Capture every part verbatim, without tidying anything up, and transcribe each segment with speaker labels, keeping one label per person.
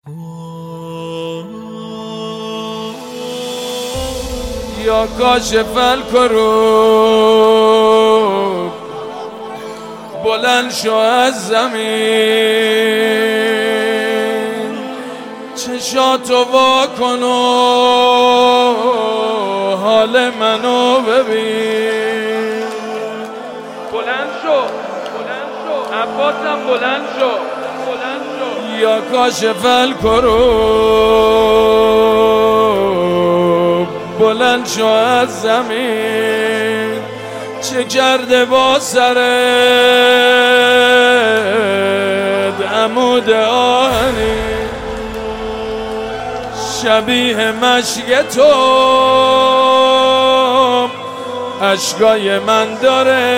Speaker 1: یا کاشف الکروب بلند شو از زمین، چشاتو وا کن و حال منو ببین.
Speaker 2: بلند شو بلند شو عباسم، بلند شو بلند شو.
Speaker 1: یا کاشف الکروب بلند شو از زمین، چه کرده با سرت عمود آهنی، شبیه مشک تو اشکای من داره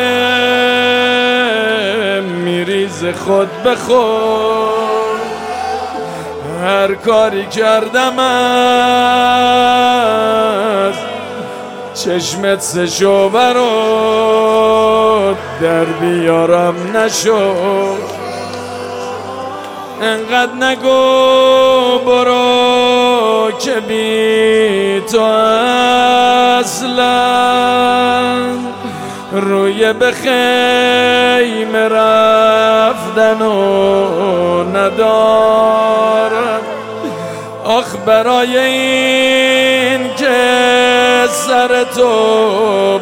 Speaker 1: میریز خود به خود. هر کاری کردم از چشمت سشو برات در بیارم نشد. انقدر نگو برو که بی تو اصلا روی به خیمه رفتن و ندارم. آخ برای این که سر تو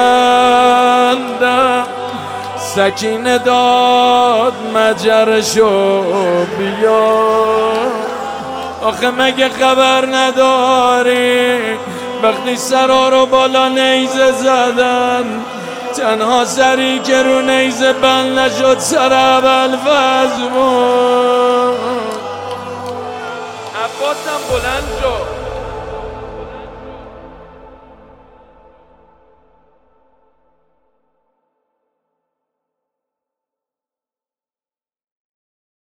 Speaker 1: ببندم، سکینه داد مجرشو بیا. آخه مگه خبر نداری وقتی سرا رو بالا نیزه زدن، تنها سری که رو نیزه بند نشد سر ابوالفضل بود.
Speaker 2: عباسم بلند شو